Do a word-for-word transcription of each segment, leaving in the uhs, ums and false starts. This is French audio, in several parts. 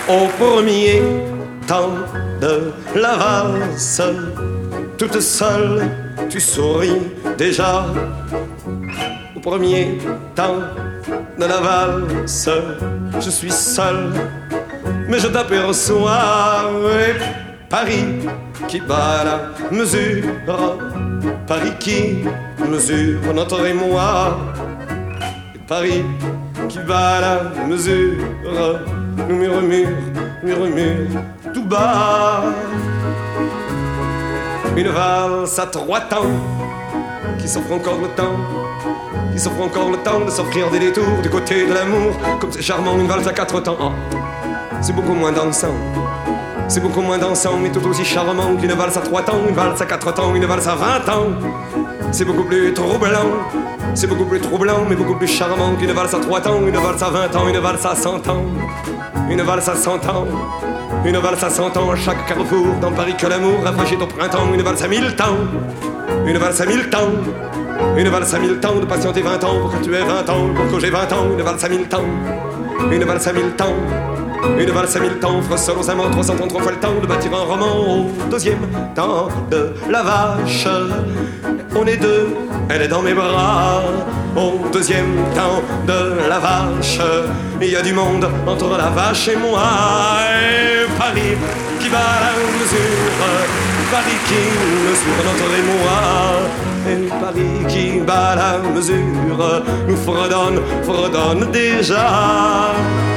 Au premier temps de la valse, toute seule, tu souris déjà. Au premier temps de la valse, je suis seul, mais je t'aperçois. Et Paris qui bat la mesure, Paris qui mesure notre émoi. Et Paris qui bat la mesure, nous murmure, murmure tout bas. Une valse à trois temps qui s'offre encore le temps, qui s'offre encore le temps de s'offrir des détours du côté de l'amour. Comme c'est charmant, une valse à quatre temps. Oh, c'est beaucoup moins dansant, c'est beaucoup moins dansant, mais tout aussi charmant qu'une valse à trois temps, une valse à quatre temps, une valse à vingt ans. C'est beaucoup plus troublant, c'est beaucoup plus troublant, mais beaucoup plus charmant qu'une valse à trois temps, une valse à vingt ans, une valse à cent ans, une valse à cent ans, une valse à cent ans à chaque carrefour dans Paris que l'amour rafraîchit au printemps, une valse à mille temps, une valse à mille temps, une valse à mille temps de patienter vingt ans pour que tu aies vingt ans, pour que j'ai vingt ans, une valse à mille temps, une valse à mille temps. Une valse à mille temps, offre seul aux amants, trois cent trente-trois fois le temps de bâtir un roman. Au deuxième temps de la vache, on est deux, elle est dans mes bras. Au deuxième temps de la vache, il y a du monde entre la vache et moi. Et Paris qui bat la mesure, Paris qui mesure notre émoi. Et Paris qui bat la mesure, nous fredonne, fredonne déjà.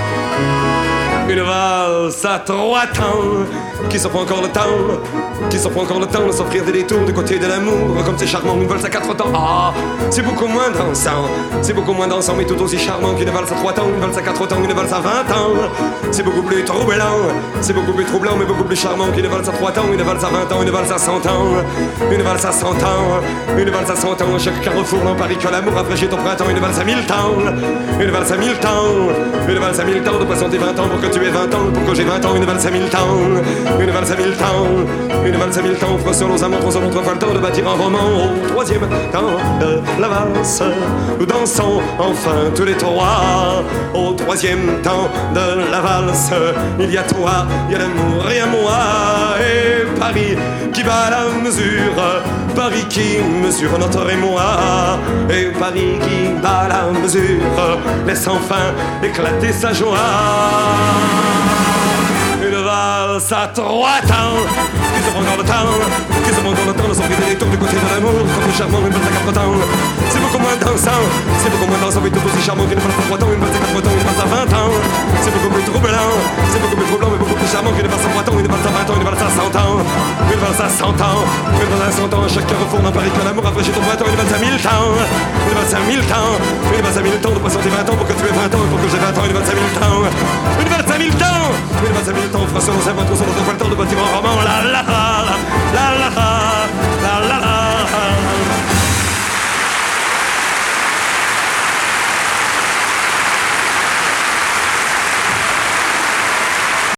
Une valse à trois temps qui s'offre encore le temps, qui s'offre encore le temps de s'offrir des détours du côté de l'amour. Comme c'est charmant, une valse à quatre temps. Ah, c'est beaucoup moins dansant, c'est beaucoup moins dansant, mais tout aussi charmant qu'une valse à trois temps, une valse à quatre temps, une valse à vingt ans. C'est beaucoup plus troublant, c'est beaucoup plus troublant, mais beaucoup plus charmant qu'une valse à trois temps, une valse à vingt ans, une valse à cent ans, une valse à cent ans, une valse à cent ans. À chaque carrefour dans Paris que l'amour rafraîchit au printemps, une valse à mille temps, une valse à mille temps, une valse à mille temps de patienter vingt ans pour que tu aies vingt ans, pour que j'ai vingt ans, une valse à mille temps, une valse à mille temps, une valse à mille temps, offre sur nos amants, trois cent trois fois le temps de bâtir un roman. Au troisième temps de la valse, nous dansons enfin tous les trois. Au troisième temps de la valse, il y a toi, il y a l'amour et à moi. Et Paris qui bat la mesure, Paris qui mesure notre émoi. Et Paris qui bat la mesure, laisse enfin éclater sa joie. Une valse à trois temps qui se prend encore le temps, qui se prend encore le temps de s'offrir des détours du côté de l'amour. Comme le charmant, une valse à quatre temps, c'est beaucoup moins dansant, c'est beaucoup moins dansant, mais tout aussi charmant qu'une valse à trois temps, une valse à quatre temps, une valse à vingt ans. C'est beaucoup plus troublant, c'est beaucoup plus troublant, mais beaucoup plus charmant qu'une valse à trois temps, une valse à vingt ans, une valse à cent ans, une valse à cent ans, une valse à cent ans. À chaque carrefour dans Paris que l'amour rafraîchit au printemps, une valse à mille temps, une valse à mille temps, une valse à mille temps de patienter vingt ans pour que tu aies vingt ans et pour que j'ai vingt ans, une valse à mille temps, une valse à mille temps, une valse à mille temps, offre sur nos amants, trois cent trois fois le temps de bâtir un roman. La la la.